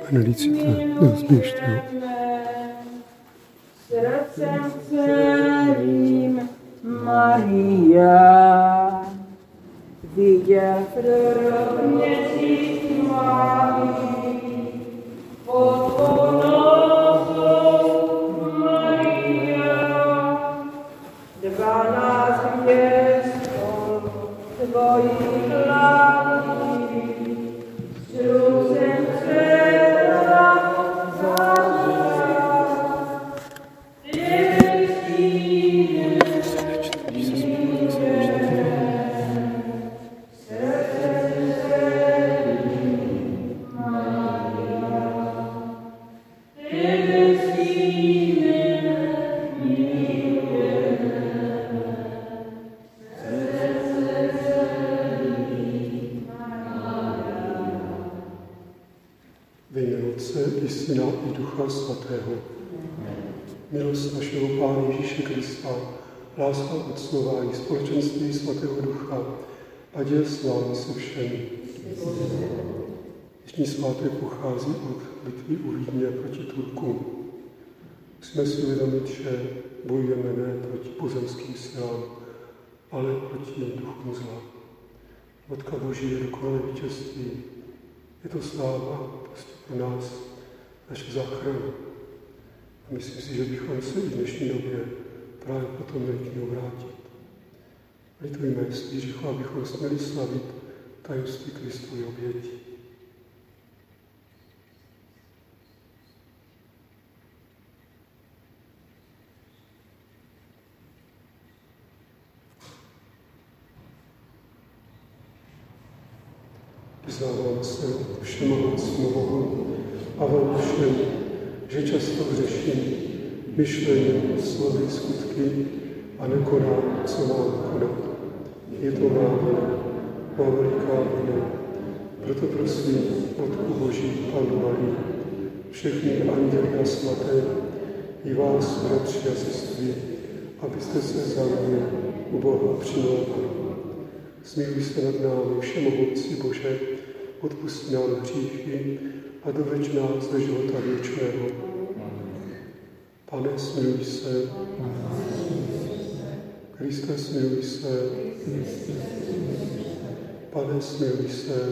benedicite Deus Deus Teu. Srdcem celým Maria, viděl rovnější Marii, pod ponosou Maria, 12 hvězdou tvojich hlavní, sluncem světla zahřela. Ve jménu Otce i Syna i Ducha Svatého. Milost našeho Pána Ježíše Krista, láska Otcova i společenství Svatého Ducha, ať je s vámi se všemi. Dnešní svátek pochází od bitvy u Vídně proti Turkům. Musíme si uvědomit, že bojujeme ne proti pozemským silám, ale proti duchům zla. Matka Boží je dokonalé vítězství. Je to sláva prostě pro nás, naše záchrana. A myslím si, že bychom se i v dnešní době právě potom měli k ní obrátit. Litujme s Jiříchu, abychom směli slavit tajemství Kristovy oběti. Vyznávám se všemohoucímu Bohu a vám všem, že často hřeším myšlením, slovy, skutky a nekonám, co mám konat. Je to má vina, má veliká vina. Proto prosím Matku Boží, Pannu Marii, všechny anděly a svaté, i vás, bratři a sestry, abyste se za mě u Boha přimlouvali. Smiluj se nad námi, všemohoucí Bože, odpusť nám hříchy a doveď nás do života věčného. Pane, smiluj se. Kriste, smiluj se. Pane, smiluj se.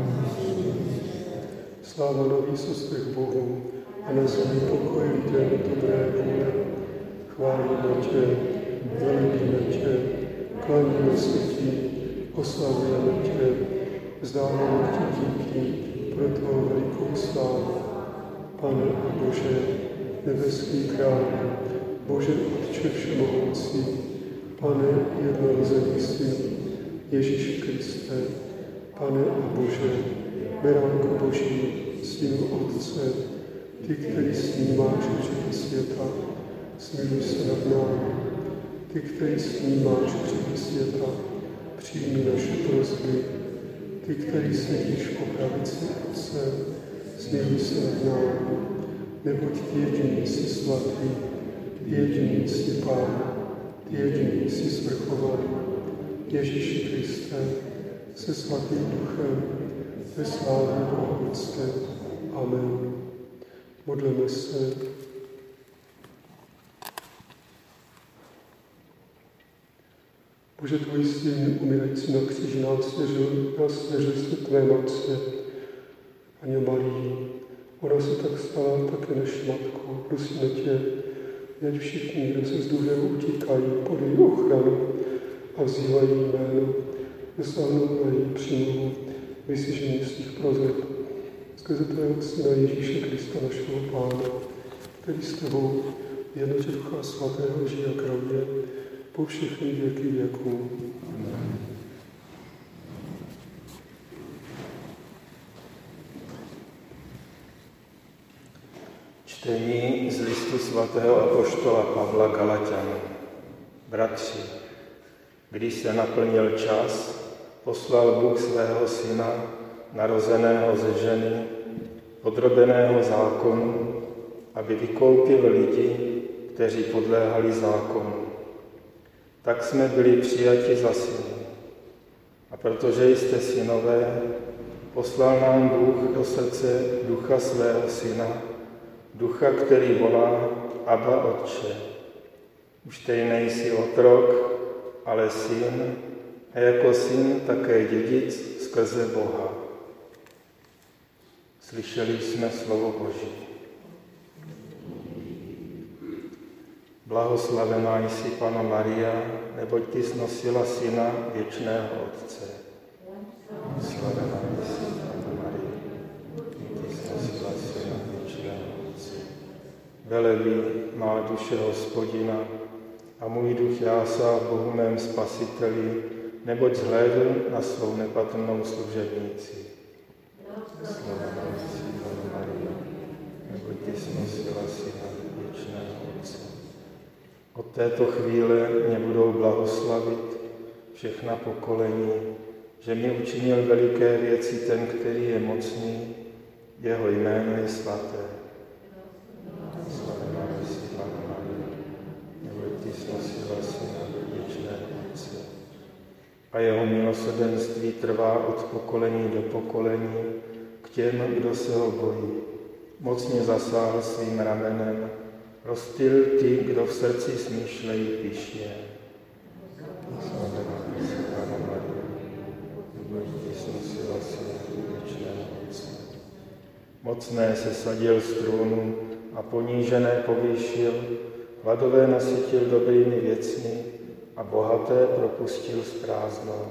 Sláva na výsostech Bohu a na zemi pokoj lidem dobré vůle. Chválíme tě, velebíme tě, klaníme se ti, oslavujeme tě, vzdáváme ti díky pro tvou velikou slávu. Pane a Bože, nebeský král, Bože Otče všemohoucí, Pane jednorozený Syn, Ježíši Kriste, Pane a Bože, beránko Boží, Synu Otce, ty, který snímáš hříchy světa, smiluj se nad námi. Ty, který snímáš hříchy světa, přijmi naše prosby. Ty, který sedíš po pravici Otce, smiluj se nad námi. Neboť ty jediný jsi svatý, ty jediný jsi Pán, ty jediný jsi svrchovaný. Ježíši Kriste, se svatým Duchem, ve slávě Boha Otce. Amen. Modleme se. Bože, tvůj Syn, umírající na kříži, nás svěřil se tvé matce, Paně Marii. Ona se tak stala také naší matkou. Prosíme tě, ať všichni, kdo se s důvěrou utíkají pod její ochranu a vzývají jméno, dosáhnou na její přímluvu vysyžení svých prozeb. Skrze tvého Syna Ježíše Krista, našeho Pána, který s tebou v jednotě Ducha Svatého žije a kráľuje po všechny věky věků. Amen. Čtení z listu svatého apoštola Pavla Galaťanům. Bratři, když se naplnil čas, poslal Bůh svého Syna, narozeného ze ženy, podrobeného zákonu, aby vykoupil lidi, kteří podléhali zákonu. Tak jsme byli přijati za syny. A protože jste synové, poslal nám Bůh do srdce ducha svého syna, ducha, který volá Abba, Otče. Už teď nejsi otrok, ale syn, a jako syn také dědic skrze Boha. Slyšeli jsme slovo Boží. Blahoslavená jsi, Panna Maria, neboť ty nosila syna věčného Otce. Slavená jsi, Panna Maria, ty nosila syna věčného Otce. Velebí má duše Hospodina a můj duch jásá v Bohu mém Spasiteli, neboť zhlédl na svou nepatrnou služebnici. Slavená jsi, Panna Maria, neboť ty nosila syna věčného Otce. Od této chvíle mě budou blahoslavit všechna pokolení, že mi učinil veliké věci ten, který je mocný, jeho jméno je svaté. Slavená jsi, Panna Maria, neboť ty nosila syna věčného Otce. A jeho milosrdenství trvá od pokolení do pokolení k těm, kdo se ho bojí. Mocně zasáhl svým ramenem, rozptyl ty, kdo v srdci smýšlejí pyšně. Slavená jsi, Panna Maria, neboť ty nosila syna věčného Otce. Mocné se sadil z trůnu a ponížené povýšil, hladové nasytil dobrými věcmi a bohaté propustil s prázdnou.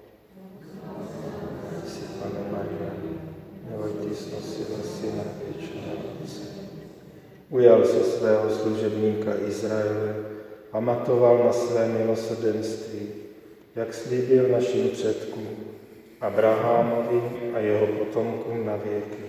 Jsi, Panna Maria, neboť ty nosila syna věčného Otce. Ujal se svého služebníka Izraele, pamatoval na své milosrdenství, jak slíbil našim předkům, Abrahamovi a jeho potomkům na věky.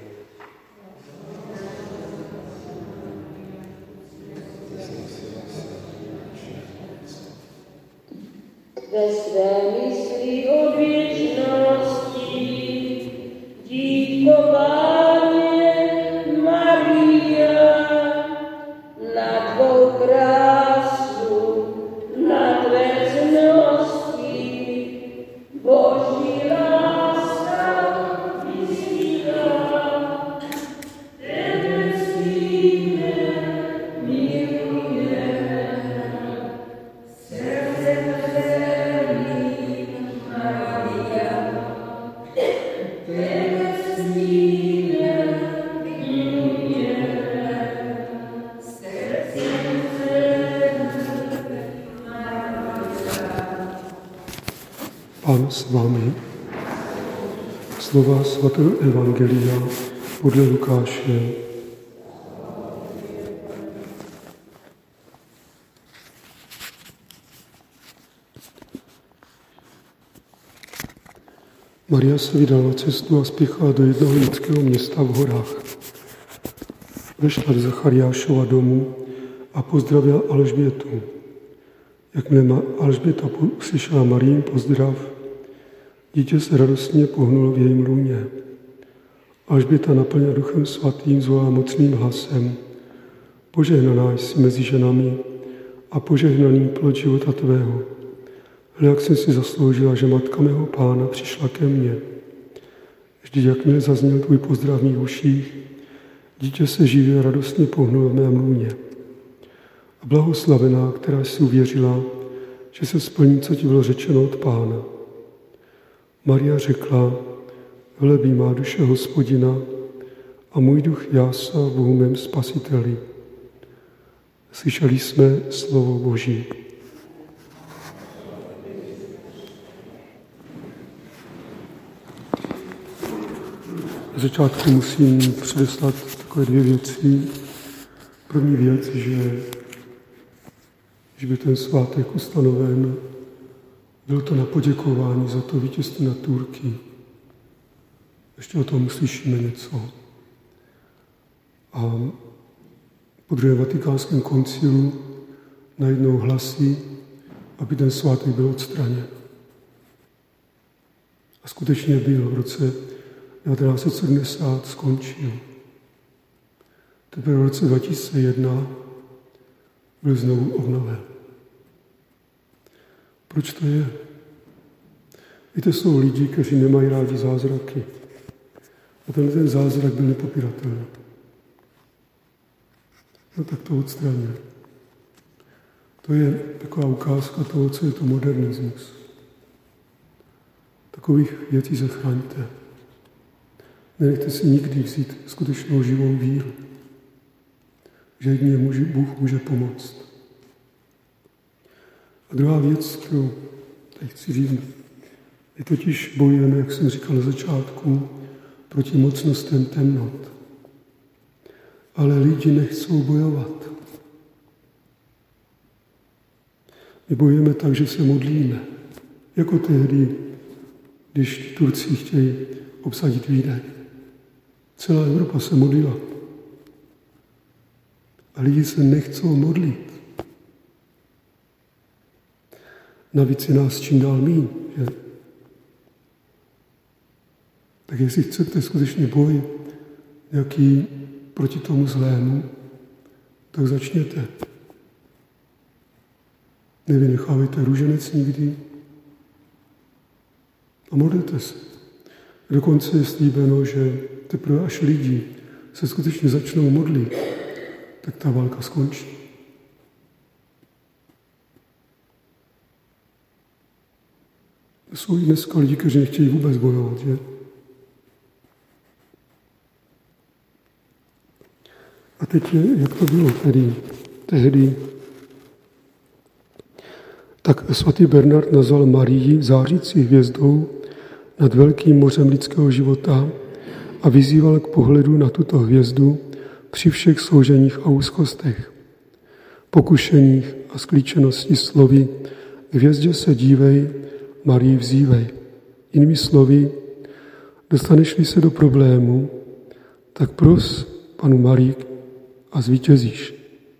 Ve své mysli od věčnosti dítko Páně Maria, na tvou krásu, na tvé cnosti, Boží láska vysílá, tebe střídne miluje, srdce vřelí Maria, tebe střídne miluje. Pán s vámi. Slova svatého Evangelia podle Lukáše. Maria se vydala na cestu a spěchala do jednoho lidského města v horách. Vešla do Zachariášova domu a pozdravila Alžbětu. Jakmile Alžběta uslyšela Marijin pozdrav, dítě se radostně pohnulo v jejím lůně. Alžběta naplněna Duchem Svatým zvolala mocným hlasem: Požehnaná jsi mezi ženami a požehnaný plod života tvého. Hle, jak jsem si zasloužila, že matka mého Pána přišla ke mně. Vždyť jakmile zazněl tvůj pozdrav v mých uších, dítě se živě radostně pohnulo v mém lůně. A blahoslavená, která si uvěřila, že se splní, co ti bylo řečeno od Pána. Maria řekla: Velebí má duše Hospodina a můj duch jásá v Bohu mém Spasiteli. Slyšeli jsme slovo Boží. Na začátku musím předeslat takové dvě věci. První věc, že byl ten svátek ustanoven, bylo to na poděkování za to vítězství nad Turky. Ještě o tom slyšíme něco. A po druhém vatikánském koncilu najednou hlasí, aby ten svátek byl odstraněn. A skutečně byl. V roce 1970 skončil. Teprve v roce 2001 byl znovu obnoven. Proč to je? Víte, jsou lidi, kteří nemají rádi zázraky. A ten zázrak byl nepopiratelný. No tak to odstranil. To je taková ukázka toho, co je to modernismus. Takových věcí se chraňte. Nenechte si nikdy vzít skutečnou živou víru, že jedině Bůh může pomoct. A druhá věc, kterou teď chci říct, je totiž bojujeme, jak jsem říkal na začátku, proti mocnostem temnot. Ale lidi nechcou bojovat. My bojujeme tak, že se modlíme. Jako tehdy, když Turci chtějí obsadit Vídeň. Celá Evropa se modlila. A lidi se nechcou modlit. Navíc je nás čím dál míň. Že? Tak jestli chcete skutečně boj nějaký proti tomu zlému, tak začněte. Nevynechávejte růženec nikdy a modlete se. Dokonce je slíbeno, že teprve až lidi se skutečně začnou modlit, tak ta válka skončí. Jsou i dneska lidi, kteří nechtějí vůbec bojovat, že? A teď, jak to bylo tehdy, tak svatý Bernard nazval Marii zářící hvězdou nad velkým mořem lidského života a vyzýval k pohledu na tuto hvězdu při všech souženích a úzkostech, pokušeních a sklíčenosti slovy k hvězdě se dívej, Marii vzívej. Jinými slovy, dostaneš-li se do problému, tak pros Panu Marii a zvítězíš.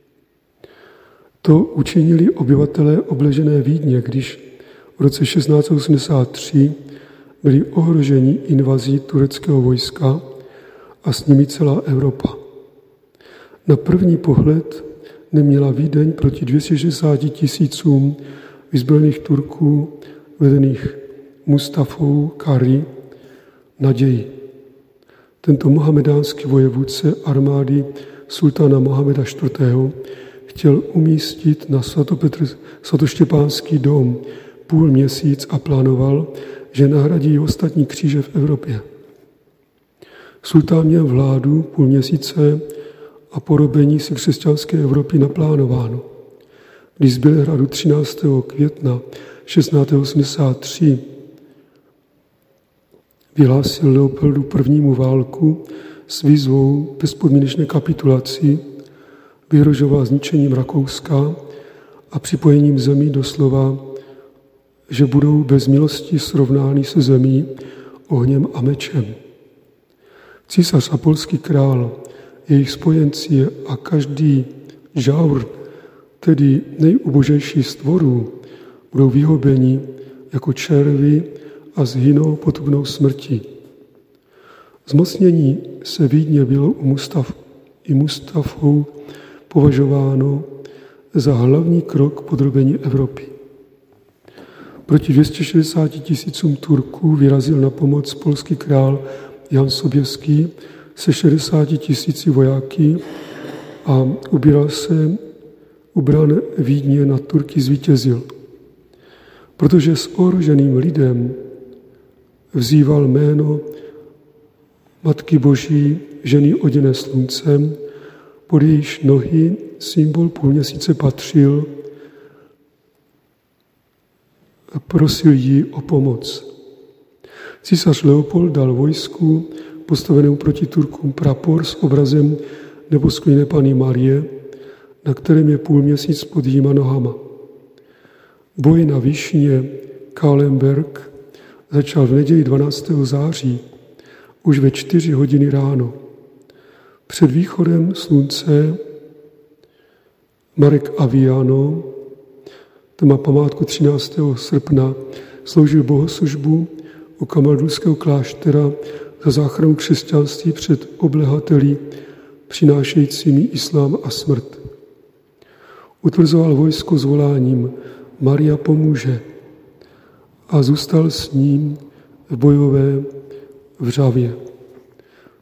To učinili obyvatelé obležené Vídně, když v roce 1683 byli ohroženi invazí tureckého vojska a s nimi celá Evropa. Na první pohled neměla Vídeň proti 260 000 vyzbrojených Turků vedených Mustafou Kari naději. Tento mohamedánský vojevůdce armády sultána Mohameda IV. Chtěl umístit na svatoštěpánský dom půl měsíc a plánoval, že nahradí ostatní kříže v Evropě. Sultán měl vládu půl měsíce a porobení si křesťanské Evropy naplánováno. Když z Bělehradu 13. května 1683 vyhlásil Leopoldu I. válku s výzvou bezpodmínečné kapitulaci, vyhrožoval zničením Rakouska a připojením zemí doslova, že budou bez milosti srovnány se zemí ohněm a mečem. Císař a polský král, jejich spojenci a každý žaur, tedy nejubožejší z tvorů, budou vyhobeni jako červy a zhynou potupnou smrti. Zmocnění se Vídně bylo i Mustafou považováno za hlavní krok podrobení Evropy. Proti 260 000 Turků vyrazil na pomoc polský král Jan Soběský se 60 000 vojáky a ubran Vídně nad Turky zvítězil. Protože s ohroženým lidem vzýval jméno Matky Boží, ženy oděné sluncem, pod jejíž nohy symbol půlměsíce patřil a prosil ji o pomoc. Císař Leopold dal vojsku postavenému proti Turkům prapor s obrazem neboskvrněné Panny Marie, na kterém je půlměsíc pod jejíma nohama. Boj na výšině Kahlenberg začal v neděli 12. září už ve 4 hodiny ráno. Před východem slunce Marek Aviano, ten má památku 13. srpna, sloužil bohoslužbu u kamaldulského kláštera za záchranu křesťanství před oblehateli přinášejícími islám a smrt. Utvrzoval vojsko s voláním Maria pomůže a zůstal s ním v bojové vřavě.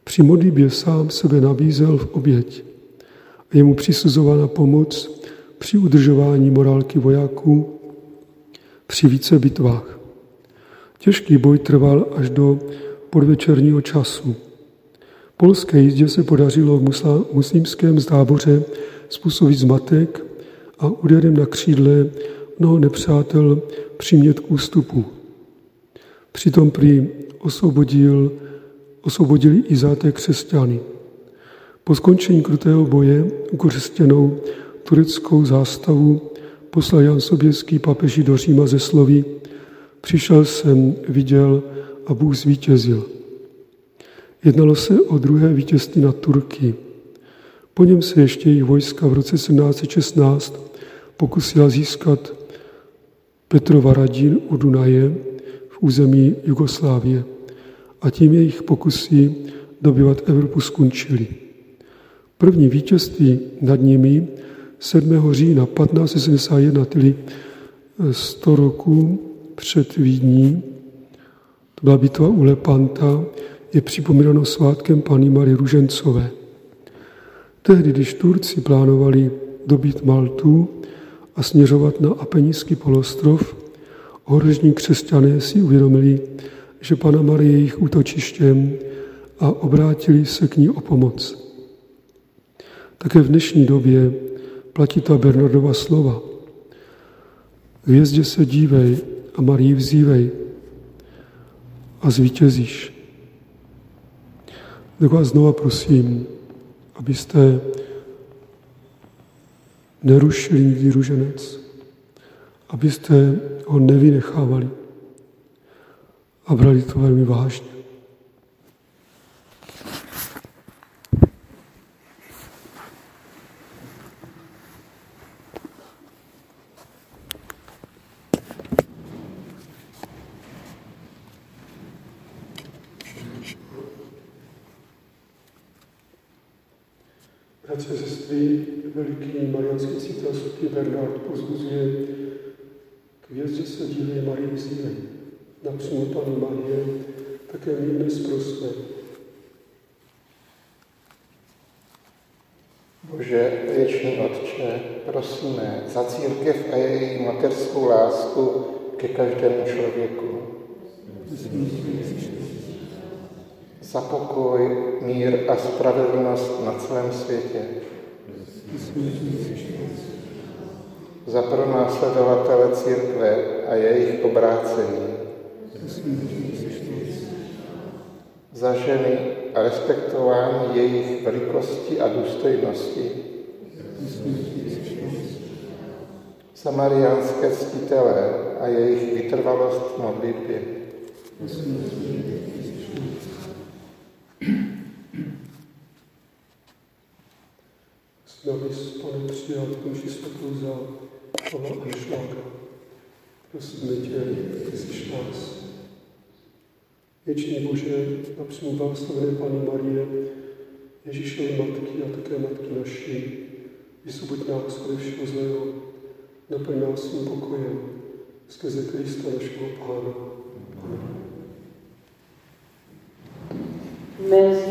Při modlitbě sám sebe nabízel v oběť a je mu přisuzována pomoc při udržování morálky vojáků při více bitvách. Těžký boj trval až do podvečerního času. Polské jízdě se podařilo v muslimském táboře způsobit zmatek a úderem na křídle mnoho nepřátel přimět k ústupu. Přitom prý osvobodili i zátek křesťany. Po skončení krutého boje ukořistěnou tureckou zástavu poslal Jan Soběský papeži do Říma ze slovy: přišel jsem, viděl a Bůh zvítězil. Jednalo se o druhé vítězství nad Turky. Po něm se ještě jejich vojska v roce 1716 pokusila získat Petrovaradin u Dunaje v území Jugoslávie a tím jejich pokusy dobyvat Evropu skončily. První vítězství nad nimi 7. října 1571, tedy 100 roků před Vídní, to byla bitva u Lepanta, je připomínáno svátkem Panny Marie Růžencové. Tehdy, když Turci plánovali dobít Maltu a směřovat na Apeninský poloostrov, ohrožení křesťané si uvědomili, že Panna Marie je jejich útočištěm a obrátili se k ní o pomoc. Také v dnešní době platí ta Bernardova slova. Hvězdě se dívej a Marii vzívej a zvítězíš. Tak vás znova prosím, abyste nerušili nikdy růženec, abyste ho nevynechávali a brali to velmi vážně. Bratři a sestry, veliký mariánský cítel svatý Bernard pozbuzuje k hvězdě se dívej Marii vzívej. Napřímo Panny Marie také my dnes prosme. Bože, věčný Otče, prosíme za církev a její materskou lásku ke každému člověku. Za pokoj, mír a spravedlnost na celém světě. Za pronásledovatele církve a jejich obrácení. Za ženy a respektování jejich velikosti a důstojnosti. Za mariánské ctitele a jejich vytrvalost v modlitbě. Abys, Pane, přijal mši svatou za Pavla Anšláka. Prosíme tě, vyslyš nás. Věčný Bože, napřímo blahoslavené Panny Marie, Ježíšovy matky a také matky naší, vysvoboď nás ode všeho zlého, naplň nás svým pokojem, skrze Krista našeho Pána. Amen.